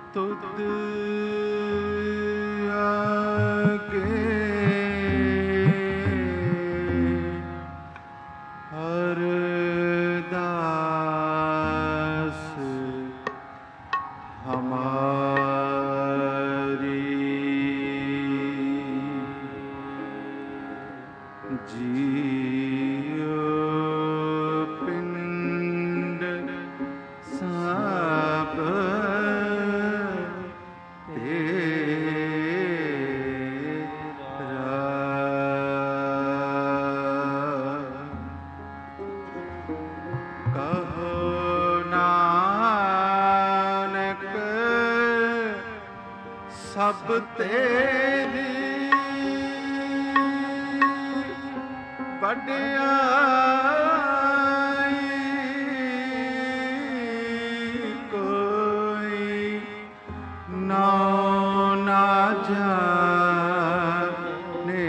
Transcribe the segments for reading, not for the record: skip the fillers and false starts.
ਤੁਧ ਆਗੇ ਅਰਦਾਸ ਹਮਾਰੀ ਜੀਉ ਪਿੰਡ ਸਭ ਸਭ ਤੇਰੀ ਵਡਿਆਈ ਕੋਈ ਨਾਉ ਨਾ ਜਾਣੇ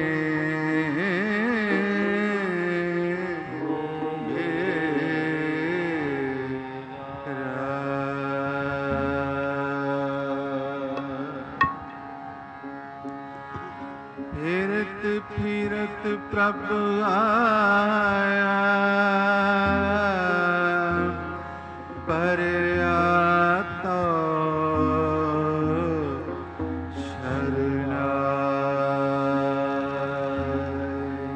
ਫਿਰਤ ਫਿਰਤ ਪ੍ਰਭ ਆਇਆ ਪਰਿਆ ਤੋ ਸ਼ਰਨਾਈ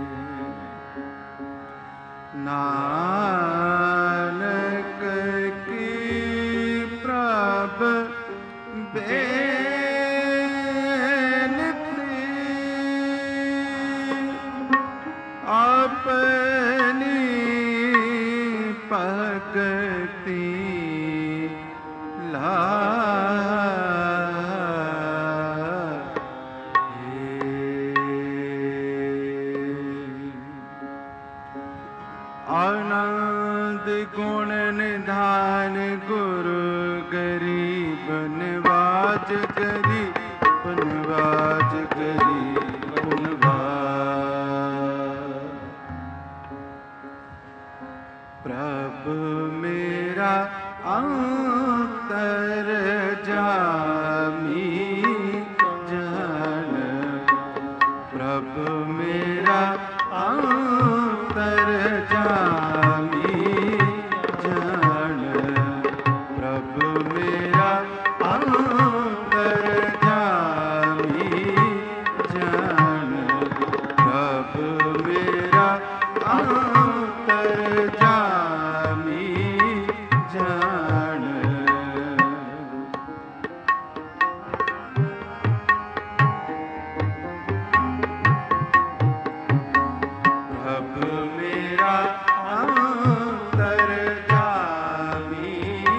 ਨਾਨਕ ਕੀ ਪ੍ਰਭ ਆਪਣੀ ਭਗਤੀ ਆਨੰਦ ਗੁਣ ਨਿਧਾਨ ਗੁਰੂ ਗਰੀਬ ਨਿਵਾਜ ਗਰੀਬ ਨਿਵਾਜ ਗਰੀਬ ਨਿਵਾਜ ਪ੍ਰਭ ਮੇਰਾ ਅੰਤਰ ਜਾਮੀ ਜਾਨ ਪ੍ਰਭ ਮੇਰਾ ਅੰਤਰ ਜਾਮੀ ਜਾਨ ਪ੍ਰਭ ਮੇਰਾ ਅੰਤਰ ਜਾਮੀ ਜਾਨ ਪ੍ਰਭ ਮੇਰਾ ਅੰਤਰ ਜਾਮੀ ਜਾਨ ਪ੍ਰਭ ਮੇਰਾ ਅੰਤਰ ਜਾਮੀ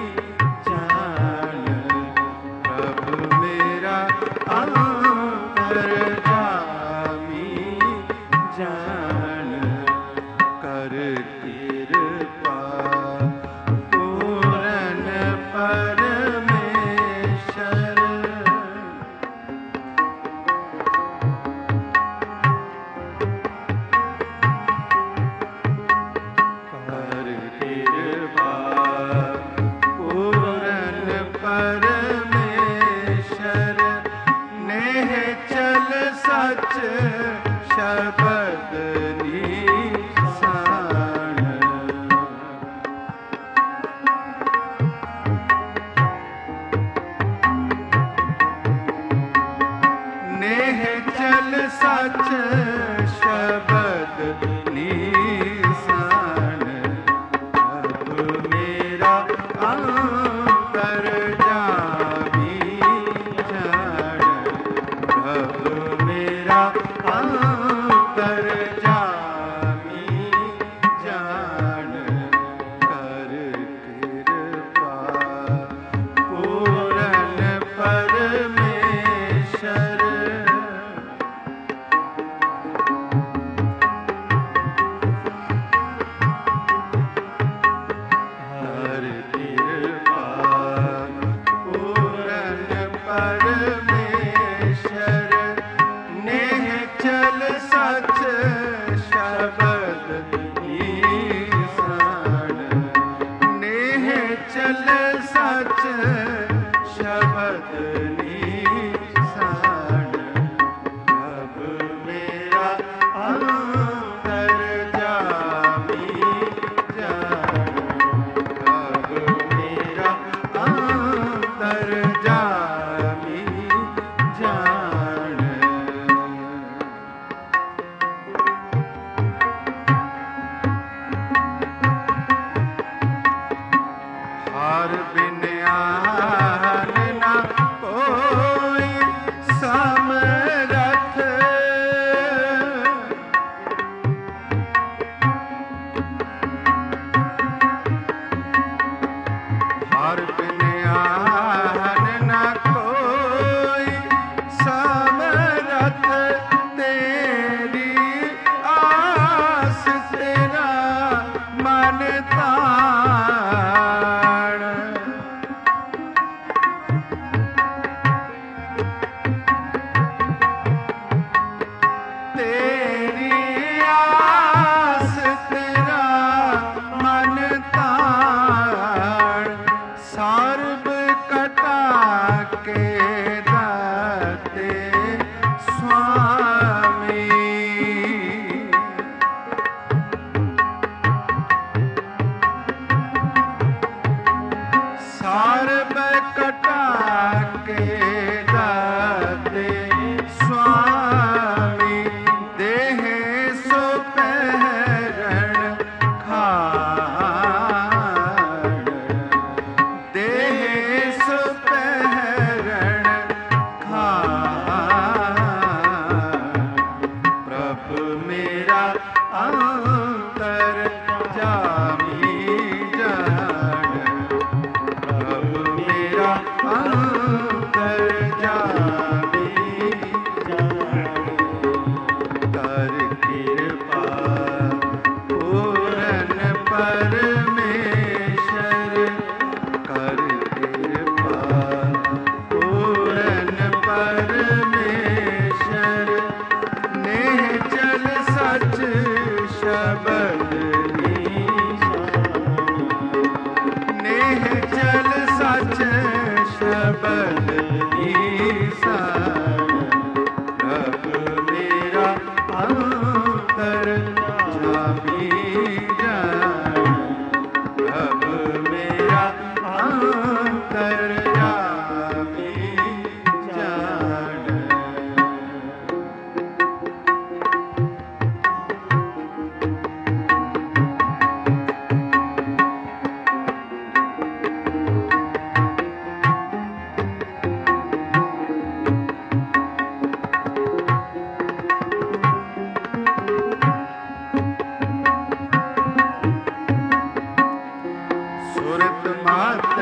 ਜਾਨ ਪ੍ਰਭ ਮੇਰਾ ਅੰਤਰ ਜਾਮੀ ਜਾਨ ਕਰ ਕਿਰਪਾ ਪੂਰਨ ਪਰਮੇਸ਼ਰ ਕਰ ਕਿਰਪਾ ਪੂਰਨ ਪਰਮੇਸ਼ਰ ਨੇਹ ਚਲ ਸਚ ਸ਼ਬਦ ਨੀਸਾਨ ਨੇਹ ਚਲ ਸਚ ਸ਼ਬਦ ਨੀਸਾਨ ਪ੍ਰਭ ਮੇਰਾ ਅੰਤਰ ਜਾਮੀ ਜਾਨ ਪ੍ਰਭ ਮੇਰਾ ਅੰਤਰ ਜਾਮੀ ਜਾਨ ਕਰ ਕਿਰਪਾ ਪੂਰਨ ਪਰਮੇਸ਼ਰ ਕਰ ਕਿਰਪਾ ਪੂਰਨ ਪਰਮੇਸ਼ਰ ਨੇਹ ਚਲ ਸਚ ਸ਼ਬਦ ਨੀਸਾਨ ਨੇਹ ਚਲ ਸਚ ਸ਼ਬਦ हार बिन आन न कोई समरथ। हार बिन आन न कोई समरथ। तेरी आस तेरा मन ताण। तेरी आस तेरा मन ताण। सर्ब कटा के दाते स्वामी। सर्ब कटा के दाते स्वामी। देह सो पहरण खाड़। देह सो पहरण खाड़। प्रभु मेरा अंतर जामी जान। प्रभु मेरा अंतर जामी जान। कर कृपा पूरन परमेश्वर। कर कृपा पूरन परमेश्वर। नेह चल सच शबद नेह चल सच शबद ईशान। प्रभु मेरा अंतर जामी जान। प्रभु मेरा अंतर जामी जान। सुरत मात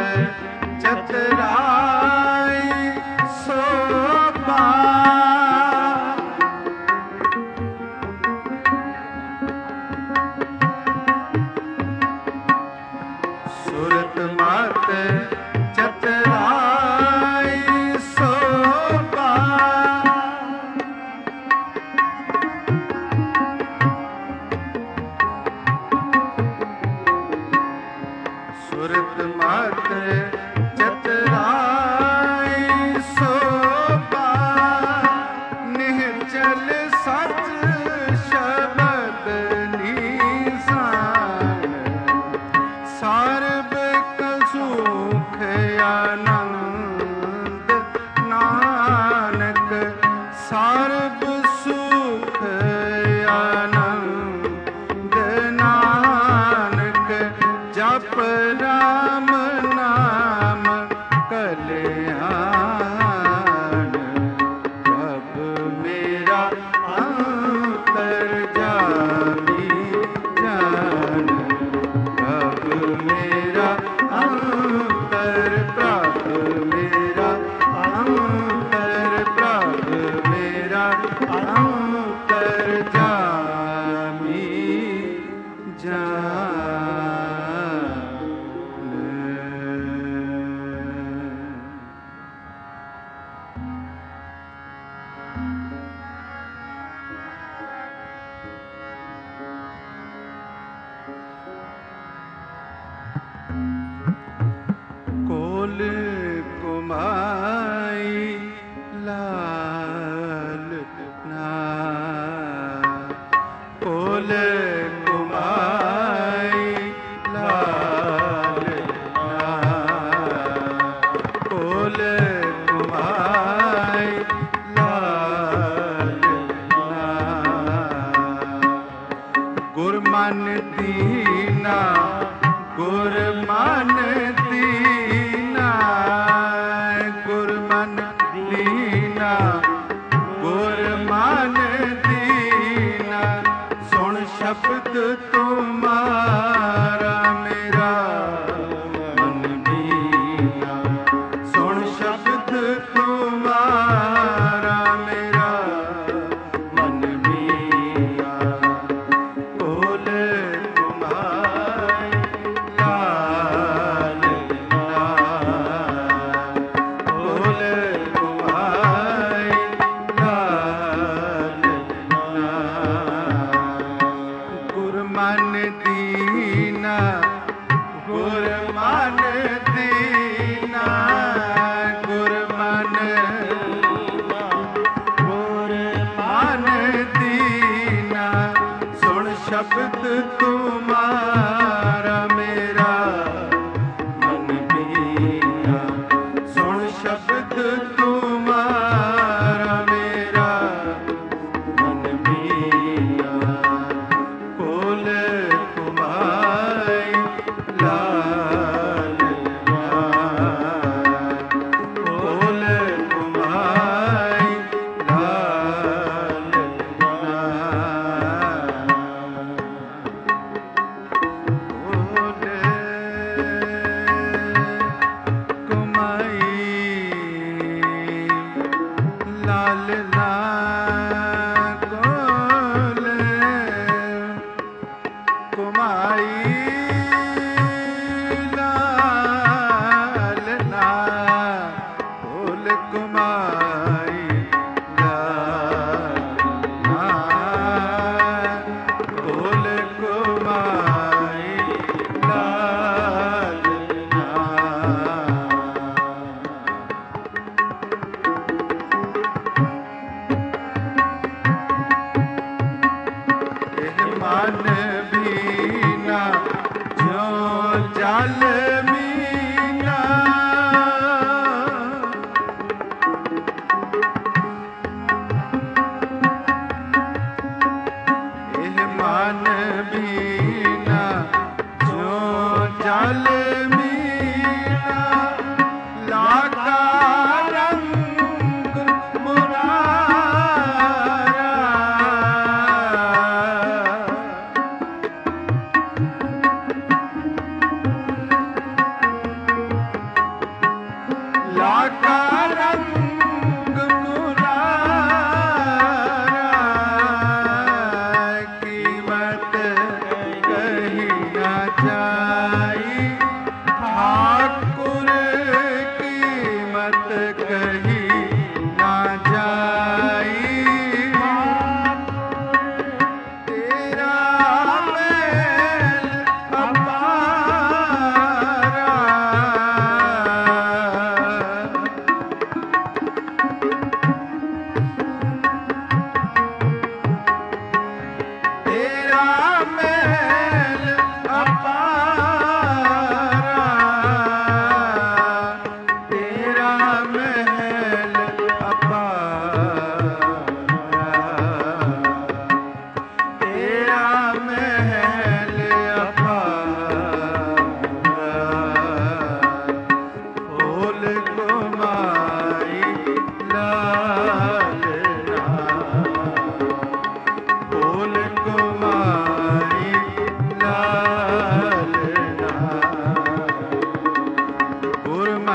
चतुराई शोभा। सुरत मात चतुराई शोभा। सुरत मात चतुराई शोभा। निश्चल सच शबद नीसान। सर्ब सुख आनंद नानक। सर्ब सुख आनंद नानक। जप राम नाम कल्याण। प्रभु मेरा अंतर जामी जान। प्रभु मेरा अंतर। प्रभु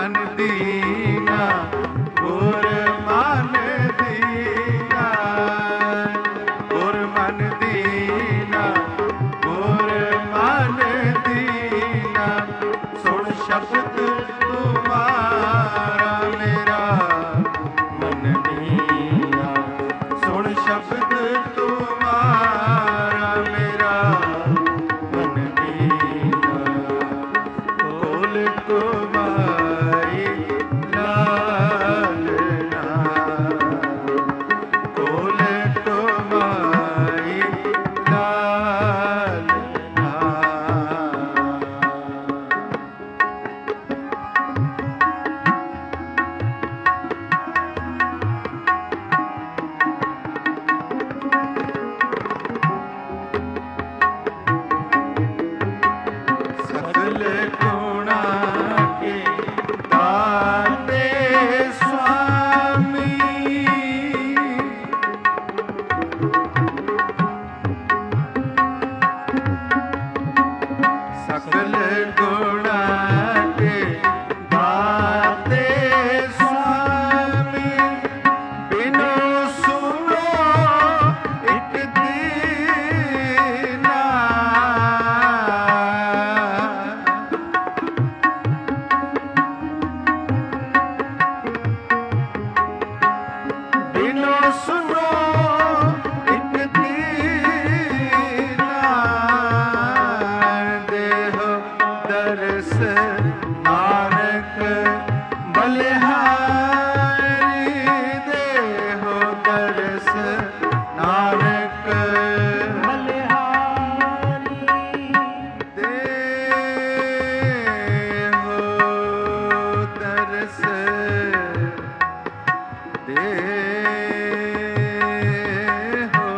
मन दीना गुर मन दीना गुर मन दीना गुर मन दीना सुन शब्द तुम्हारा मेरा मन दीना सुन शब्द तुम्हारा मेरा मन दीना कोल कुमारी लालना कोल कुमारी लालना सकल गुणा के दाते स्वामी सकल गुणा के दाते स्वामी बिनु सुनो एक दीना बिनु सुनो एक दीना देहो दर्श नानक बलिहारी देहो दर्श नानक बलिहारी देहो दर्श देहो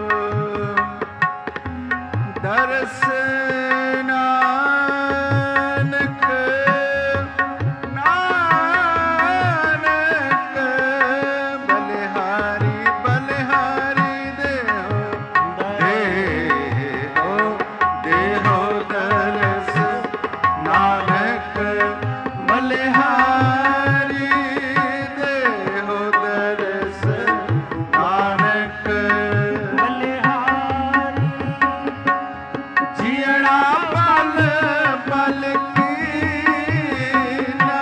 दर्श नानक नानक बलिहारी बलिहारी देहो देहो देहो दर्श नानक बलिहारी देहो दर्श नानक बलिहारी जियड़ा पल पल कीना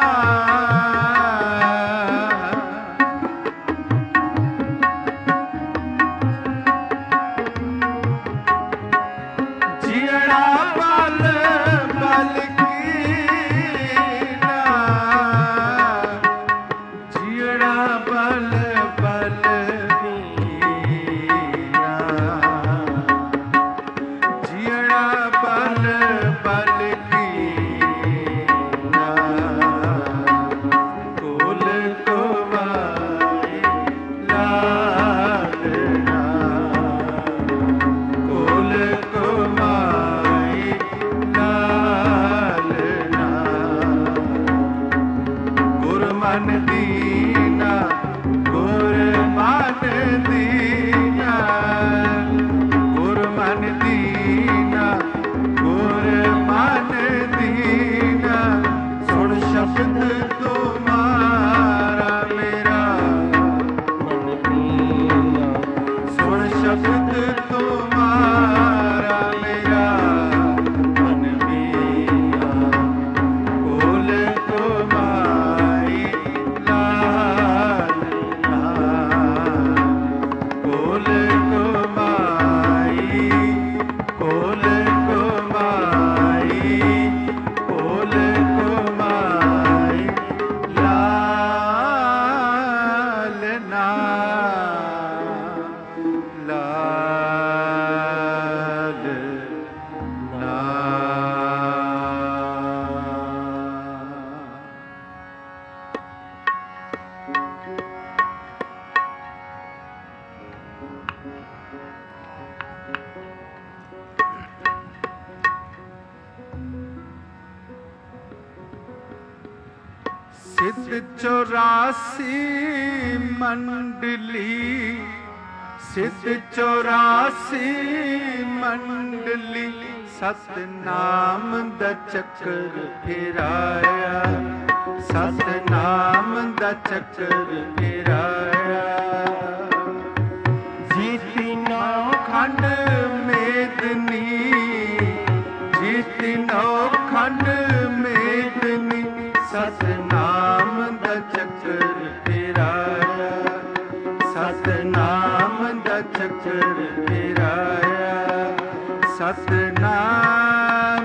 जियड़ा पल पल कीना जियड़ा पल पल कीना जियड़ा पल पल कीना कोल कुमारी लालना कोल कुमारी लालना गुर मन दीना गुर मन दीना गुर मन दीना गुर मन दीना सुन शब्द तुम्हारा मेरा मन दीना सुन शब्द तुम्हारा मेरा मन दीना कोल कुमारी लालना कोल कुमारी कोल कुमारी कोल कुमारी लालना सिद्ध 84 मंडली सिद्ध 84 मंडली सतनाम दा चक्कर फिराया ਸਤਨਾਮ ਦਾ ਚੱਕਰ ਫਿਰਾਇਆ। ਜੀਤੀ ਨੌ ਖੰਡ ਮੇਦਨੀ, ਜੀਤੀ ਨੌ ਖੰਡ ਮੇਦਨੀ, ਸਤਨਾਮ ਦਾ ਚੱਕਰ ਫਿਰਾਇਆ। ਸਤਨਾਮ ਦਾ ਚੱਕਰ ਫਿਰਾਇਆ। ਸਤਨਾਮ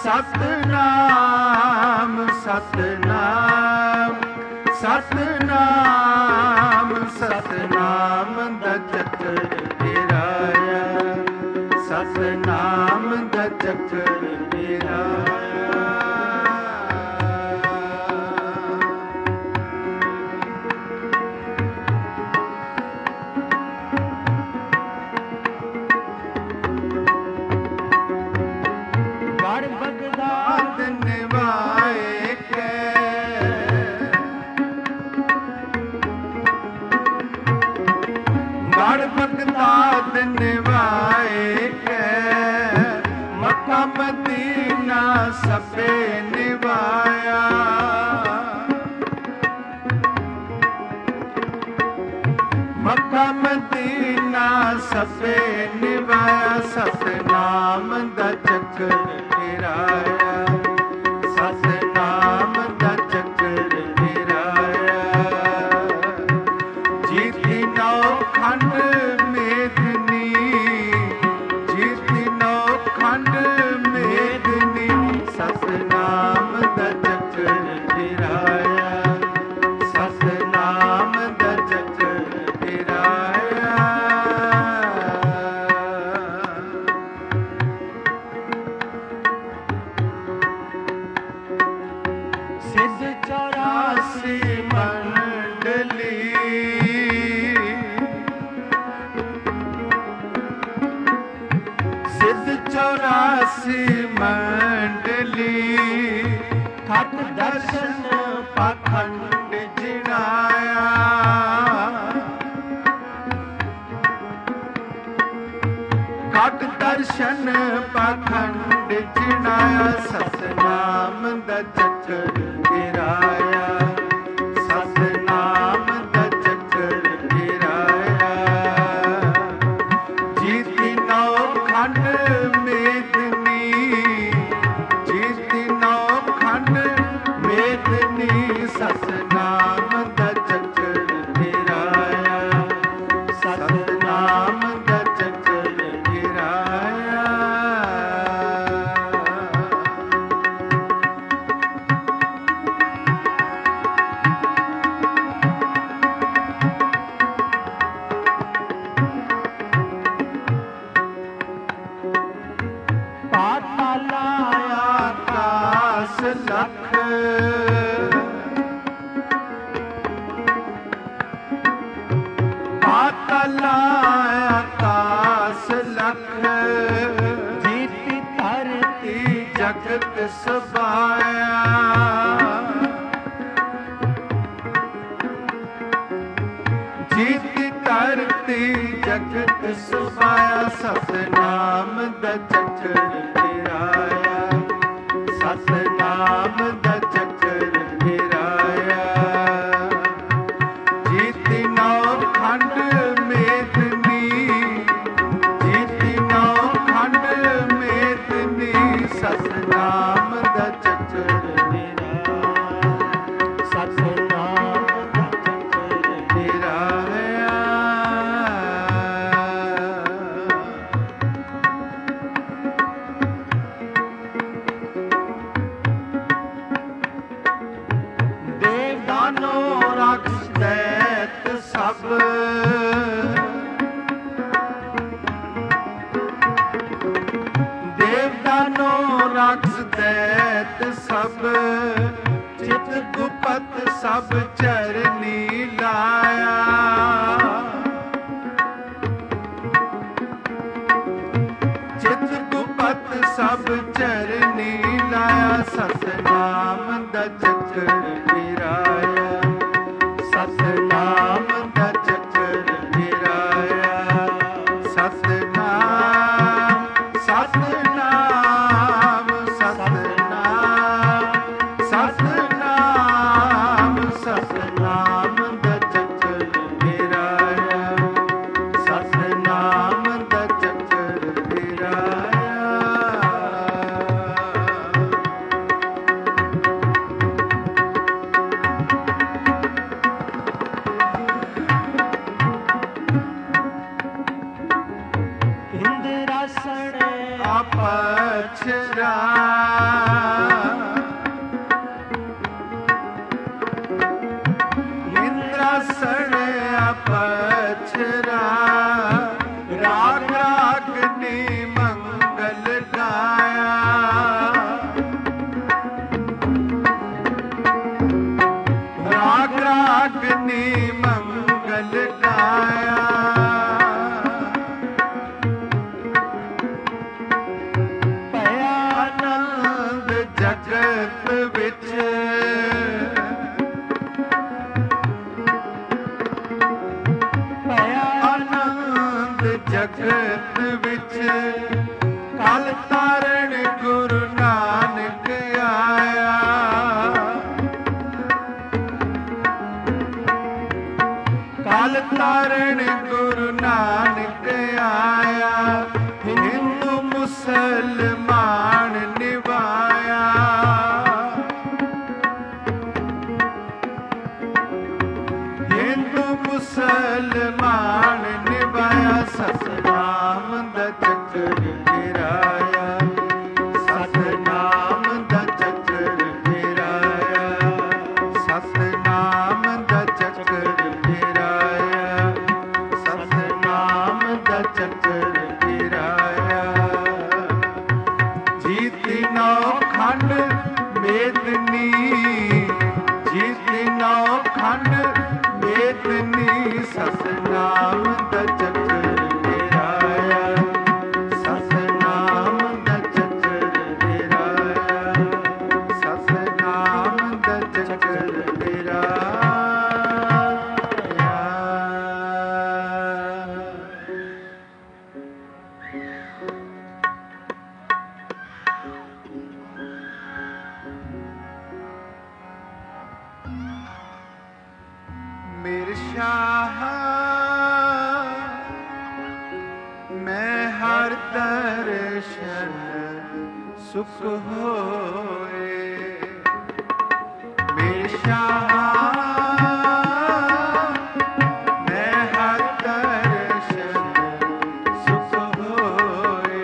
ਸਤਨਾਮ ਸਤਨਾਮ ਸਤਨਾਮ ਸਤਨਾਮ ਦਾ ਚੱਕਰ ਫਿਰਾਇਆ। ਸਤਨਾਮ ਦਾ ਚੱਕਰ ਫਿਰਾਇਆ। ਭਗਤਾਦ ਨਿਵਾਏ ਕੈ, ਮੱਕਾ ਮਦੀਨਾ ਸਭੇ ਨਿਵਾਇਆ। ਮੱਕਾ ਮਦੀਨਾ ਸਭੇ ਨਿਵਾਇਆ। ਸਤਨਾਮ ਦਾ ਚੱਕਰ ਫਿਰਾਇਆ। ਸਤਨਾਮ ਦਾ ਚੱਕਰ ਫਿਰਾਇਆ। ਜੀਤੀ ਨੌ ਖੰਡ ਮੇਦਨੀ, ਜੀਤੀ ਨੌ ਖੰਡ ਮੇਦਨੀ, ਸਤਨਾਮ ਦਾ ਚੱਕਰ ਫਿਰਾਇਆ। ਸਤਨਾਮ ਦਾ ਚੱਕਰ ਫਿਰਾਇਆ। ਸਿੱਧ 84 ਮੰਡਲੀ, ਸਿੱਧ 84 ਮੰਡਲੀ, ਠੱਠ ਦਰਸ਼ਨ ਪਾਖੰਡ ਜਿਣਾਇਆ। ਠੱਠ ਦਰਸ਼ਨ ਪਾਖੰਡ ਜਿਣਾਇਆ। ਸਤਨਾਮ ਦਾ ਚੱਕਰ ਫਿਰਾਇਆ। ਸਤਨਾਮ ਦਾ ਚੱਕਰ ਫਿਰਾਇਆ। ਜੀਤੀ ਨੌ ਖੰਡ ਮੇਦਨੀ, ਜੀਤੀ ਨੌ ਖੰਡ ਮੇਦਨੀ, ਸਤਨਾਮ ਦਾ ਚੱਕਰ ਫਿਰਾਇਆ। ਸਤਨਾਮ ਦਾ ਚੱਕਰ ਫਿਰਾਇਆ। ਪਾਤਾਲ ਆਕਾਸ ਲਖ, ਪਾਤਾਲ ਆਕਾਸ ਲਖ, ਜੀਤੀ ਧਰਤੀ ਜਗਤ ਸਬਾਇਆ। ਜੀਤੀ ਧਰਤੀ ਜਗਤ ਸਬਾਇਆ। ਸਤਨਾਮ ਦਾ ਚੱਕਰ ਫਿਰਾਇਆ। ਸਤਨਾਮ ਦਾ ਚੱਕਰ ਫਿਰਾਇਆ। ਜੀਤੀ ਨੌ ਖੰਡ ਮੇਦਨੀ, ਜੀਤੀ ਨੌ ਖੰਡ ਮੇਦਨੀ, ਸਤਨਾਮ ਦਾ ਚੱਕਰ ਫਿਰਾਇਆ। ਸਤਨਾਮ ਦਾ ਚੱਕਰ ਫਿਰਾਇਆ। ਦੇਵਦਾਨੋ ਰਾਖਸ਼ ਦੈਤ ਸਭ, ਦੇਵਦਾਨੋ ਰਾਖਸ਼ ਦੈਤ ਸਭ, ਚਿਤ ਗੁਪਤ ਸਭ ਚਰਨੀ ਲਾਇਆ। ਚਿਤ ਗੁਪਤ ਸਭ ਚਰਨੀ ਲਾਇਆ। ਸਤਨਾਮ ਦਾ ਚੱਕਰ ਫਿਰਾਇਆ। ਸਤਨਾਮ ਦਾ ਚੱਕਰ ਫਿਰਾਇਆ। ਸਤਨਾਮ ਸਤਨਾਮ ਸਤਨਾਮ ਸਤਨਾਮ ਨੀ ਮੰਗਲ ਗਾਇਆ। ਭਇਆ ਆਨੰਦ ਜਗਤ ਵਿੱਚ, ਭਇਆ ਆਨੰਦ ਜਗਤ ਵਿੱਚ, ਕਲ ਤਾਰਨ ਗੁਰੂ ਨਾਨਕ ਆਇਆ। ਕਲ ਤਾਰਨ ਗੁਰੂ ਨਾਨਕ ਆਇਆ, ਹਿੰਦੂ ਮੁਸਲਮਾਨ ਨਿਭਾਇਆ। ਹਿੰਦੂ ਮੁਸਲਮਾਨ ਨਿਭਾਇਆ, ਸਤਿਨਾਮ ਦਾ ਚੱਕਰ ਫਿਰਾਇਆ। ਸਤਿਨਾਮ ਦਾ ਚੱਕਰ ਫਿਰਾਇਆ। ਸਤਿਨਾਮ ਦਾ ਚੱਕਰ ਫਿਰਾਇਆ। ਸਤਿਨਾਮ ਦਾ ਚੱਕਰ ਫਿਰਾਇਆ। ਜੀਤੀ ਨੌ ਖੰਡ ਮੇਦਨੀ, ਜੀਤੀ ਨੌ ਖੰਡ ਮੇਦਨੀ, ਸਤਿਨਾਮ ਦਾ ਚੱਕਰ ਫਿਰਾਇਆ। ਸਤਿਨਾਮ ਦਾ ਚੱਕਰ ਫਿਰਾਇਆ। ਸਤਿਨਾਮ ਦਾ ਚੱਕਰ ਫਿਰਾਇਆ। ਮੇਰੇ ਸ਼ਾਹ ਮੈਂ ਹਰ ਦਰਸ਼ਨ ਸੁਖ ਹੋਏ। ਮੇਰੇ ਸ਼ਾਹ ਮੈਂ ਹਰ ਦਰਸ਼ਨ ਸੁਖ ਹੋਏ।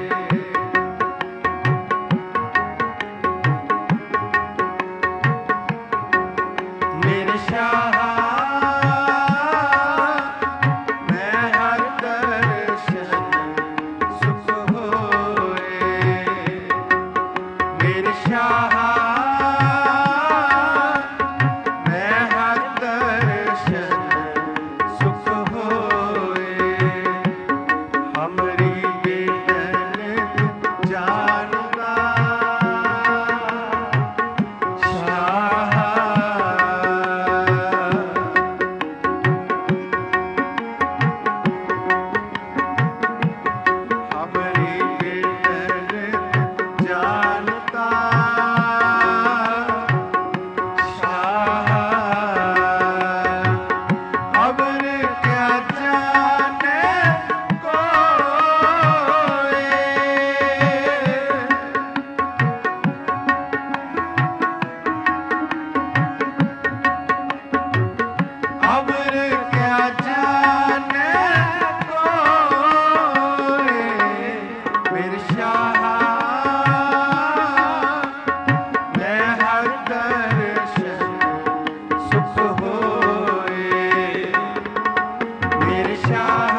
ਮੇਰੇ ਸ਼ਾਹ ਮੈਂ ਹਰ ਦਰਸ਼ਨ ਸੁਖ ਹੋਏ। ਮੇਰੇ ਸ਼ਾਹ ਮੈਂ ਹਰ ਦਰਸ਼ਨ ਸੁਖ ਹੋਏ। ਹਮਰੀ ਬੇਦਨ ਜਾਣਦਾ ਸ਼ਾਹ। ਹਮਰੀ ਬੇਦਨ ਜਾਣਦਾ ਸ਼ਾਹ। ਅਬਰ ਕਿਆ ਜਾਣੇ ਕੋਏ। ਅਬਰ ਕਿਆ ਜਾਣੇ ਕੋਏ। ਮੇਰੇ ਸ਼ਾਹ ਮੈਂ ਹਰ ਦਰਸ਼ਨ ਸੁਖ ਹੋਏ। ਮੇਰੇ ਸ਼ਾਹ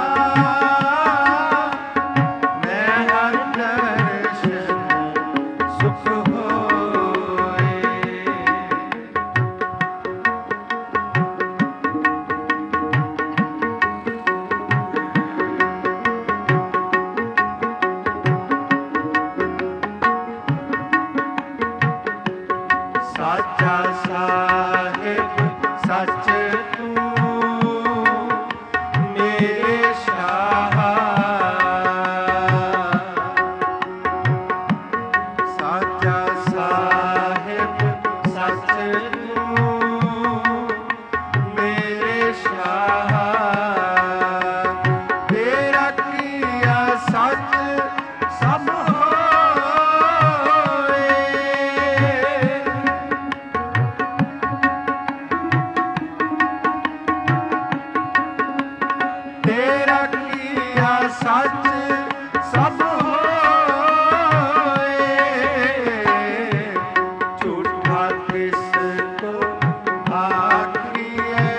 ਮੈਂ ਹਰ ਦਰਸ਼ਨ ਸੁਖ ਹੋਏ। ਸਾਚਾ ਸਾਹਿਬ ਸੱਚ ਤੂੰ ਮੇਰੇ ਸ਼ਾਹ। ਸਾਚਾ ਸਾਹਿਬ ਸੱਚ ਤੂੰ ਮੇਰੇ ਸ਼ਾਹ। ਤੇਰਾ ਕੀਆ ਸੱਚ ਸਭ ਹੋਏ। ਤੇਰਾ ਕੀਆ ਸੱਚ ਸਭ ਹੋਏ। ਝੂਠਾ ਕਿਸ ਕੋ ਆਖੀਏ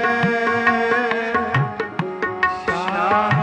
ਸ਼ਾਹ।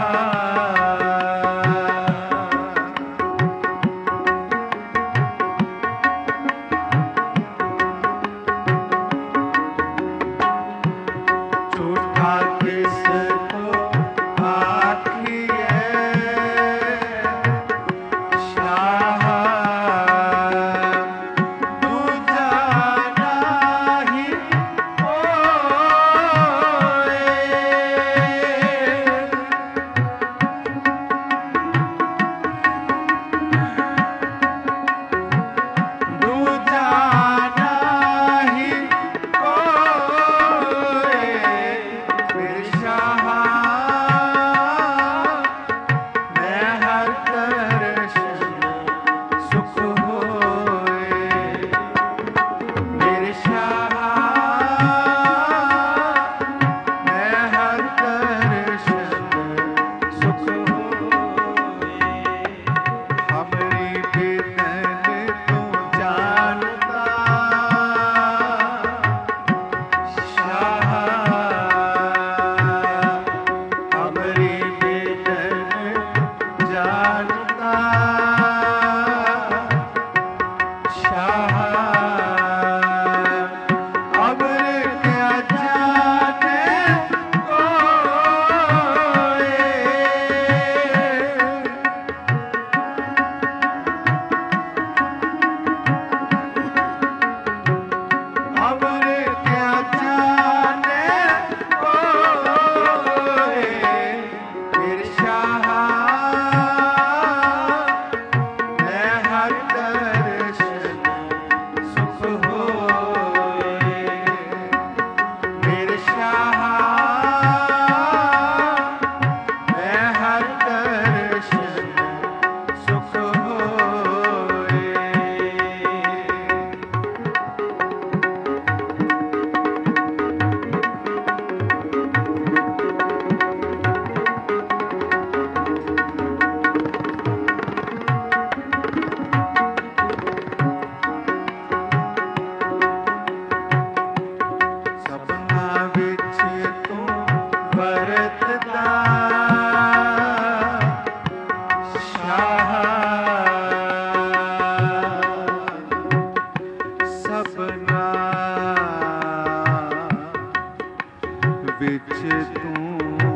ਵਿੱਚ ਤੂੰ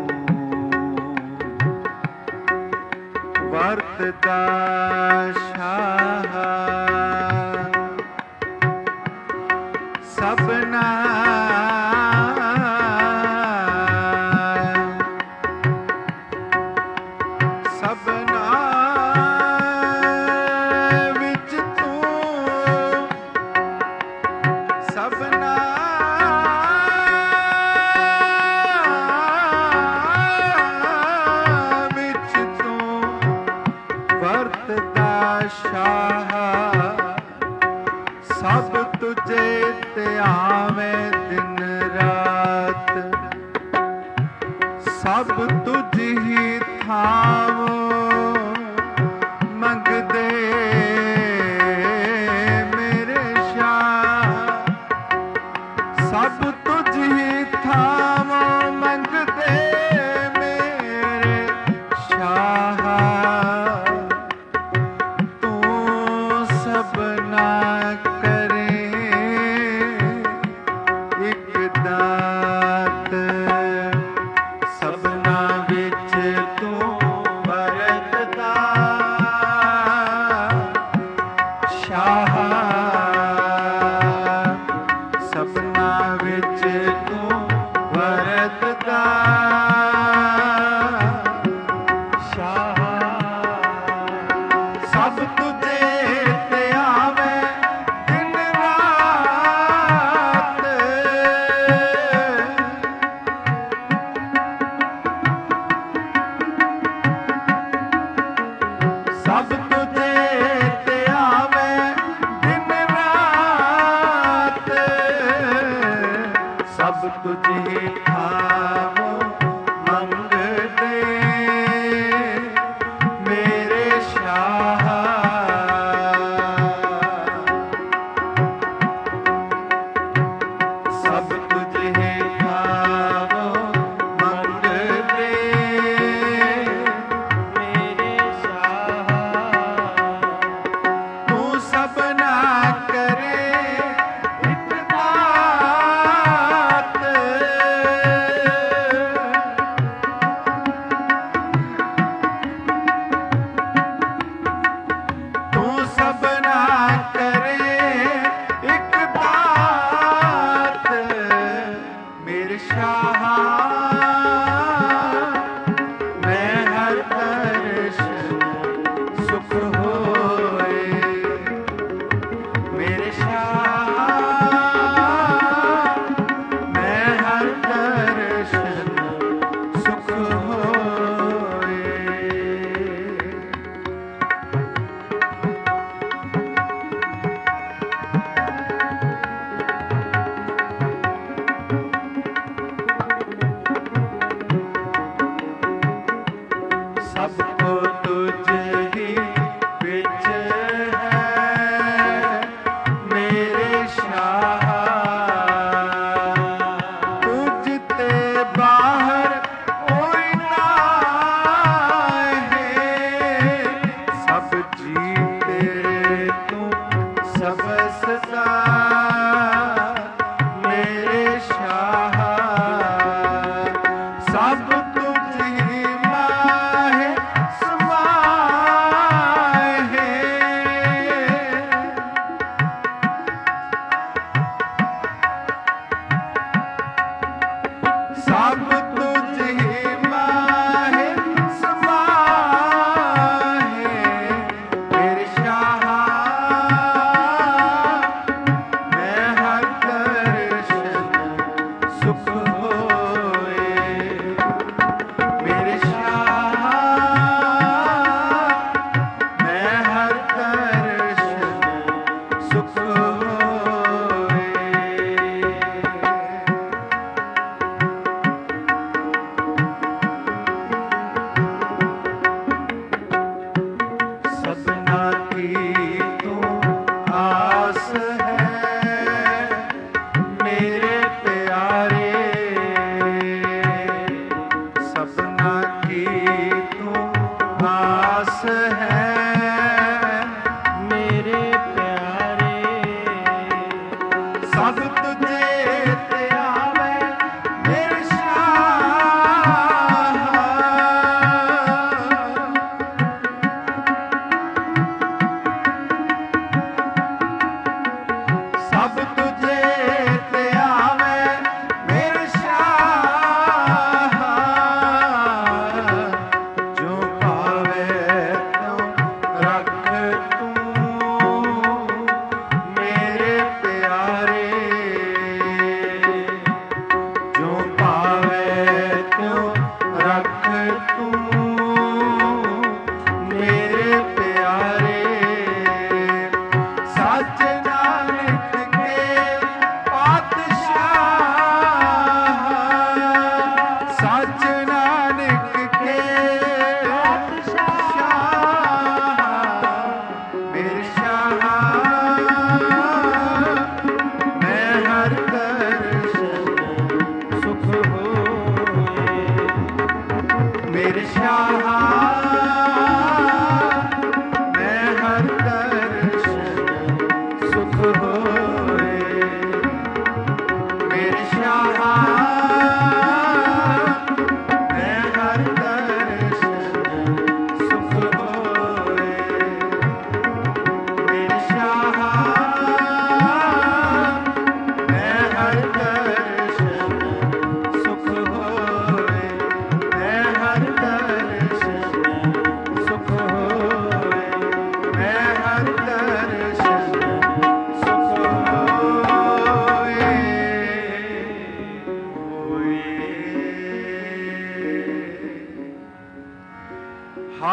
ਵਰਤਦਾ ਸ਼ਾਹ ਸਭਨਾ ਸਭ ਤੁਝੇ ਧਿਆਵੇਂ ਦਿਨ ਰਾਤ ਸਭ ਤੁਝ ਹੀ ਥਾਵ ਮੰਗਦੇ ਮੇਰੇ ਸ਼ਾਹ ਸਭ ਤੁਝ ਹੀ ਥਾਵ ਮੰਗਦੇ ਮੇਰੇ ਸ਼ਾਹ ਸਭ ਤੁਝੇ ਧਿਆਵੇਂ ਦਿਨ ਰਾਤ ਸਭ ਤੁਝੇ ਥਾਵ ਮੰਗਦੇ ਮੇਰੇ ਸ਼ਾਹ ਸਭ ਤੁਝੇ ਥਾਵ ਮੰਗਦੇ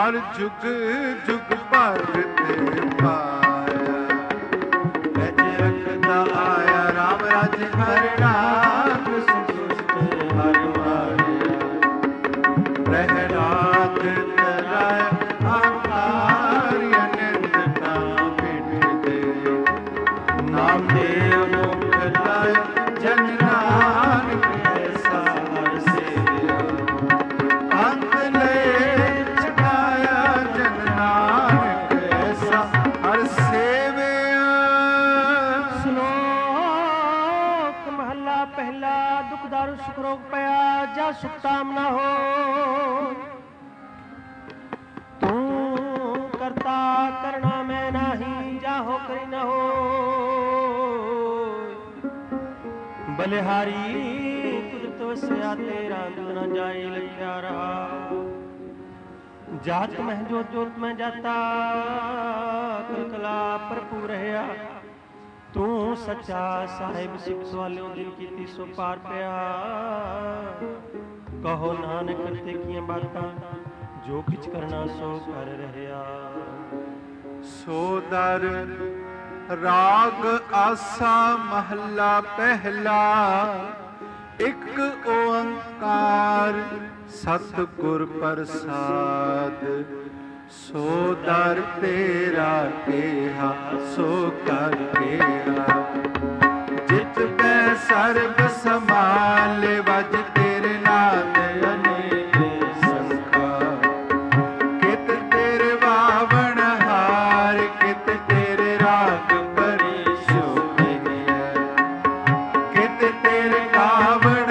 ਹਰ ਜੁਗ ਜੁਗ ਭਗਤ ਪਾਇਆ। ਵਿੱਚ ਰਖਦਾ ਆਇਆ ਰਾਮ ਰਾਜ ਹਰ ਰਾਤ ਸੰਤੁਸ਼ਟ ਹਰ ਮਾਰਿਆ। ਪ੍ਰਹਿਲਾਦ ਤਰਾਇ ਆਕਾਰ ਅਨੰਦ ਨਾਮ ਮਿਟਦੇ। ਨਾਮ ਦੇ ਮੁਖ ਲਾਇ ਜਨ ਨਾਨਕ ਐਸਾ ਹਰ ਸੇਵਿਆ। ਅੰਤ ਲੈ ਛਡਾਇਆ ਜਨ ਨਾਨਕ ਐਸਾ ਹਰ ਸੇਵਿਆ। ਸ਼ਲੋਕ ਮਹੱਲਾ ਪਹਿਲਾ। ਦੁਖ ਦਾਰੂ ਸੁਖ ਰੋਗ ਪਿਆ ਜਾ ਸੁਖ ਤਾਮ ਨਾ ਹੋ। ਤੂੰ ਕਰਤਾ ਕਰਣਾ ਮੈਂ ਨਾਹੀ ਜਾਹੋ ਕਰੀ ਨਾ ਹੋ। ਬਲਿਹਾਰੀ ਕੁਦਰਤ ਵਸਿਆ ਤੇਰਾ ਅੰਤ ਨਾ ਜਾਏ ਲਿਖਿਆ ਰਹਾ। ਜਾਤ ਮਹਿ ਜੋਤ ਜੋਤ ਮੈਂ ਜਾਤਾ ਕਲਕਲਾ ਭਰਪੂਰ ਰਹਿਆ। ਤੂੰ ਸੱਚਾ ਸਾਹਿਬ ਸਿੱਖ ਵਾਲਿਓ ਦਿਨ ਕੀਤੀ ਸੋ ਪਾਰ ਪਿਆ। ਕਹੋ ਨਾਨਕ ਕਰਤੇ ਕੀਆਂ ਬਾਤਾਂ ਜੋ ਕਿਛ ਕਰਨਾ ਸੋ ਕਰ ਰਹਿਆ। ਸੋ ਦਰ ਰਾਗ ਆਸਾ ਮਹੱਲਾ ਪਹਿਲਾ। ਇੱਕ ਓੰਕਾਰ ਸਤਿਗੁਰ ਪ੍ਰਸਾਦ। ਸੋ ਦਰ ਤੇਰਾ ਕਿਹਾ ਸੋ ਕਰ ਕਿਹਾ। ਜਿਤ ਪੈ ਸਰਬ ਸਮਾਲੇ ਵਜ ਤੇਰੇ ਨਾਮ ਅਨੇਕ ਸੰਖਾ। ਕਿਤ ਤੇਰੇ ਵਾਵਣ ਹਾਰ ਕਿਤ ਤੇਰੇ ਰਾਗ ਪਰੀ ਸ਼ੋਭਿਆ। ਕਿਤ ਤੇਰੇ ਗਾਵਣ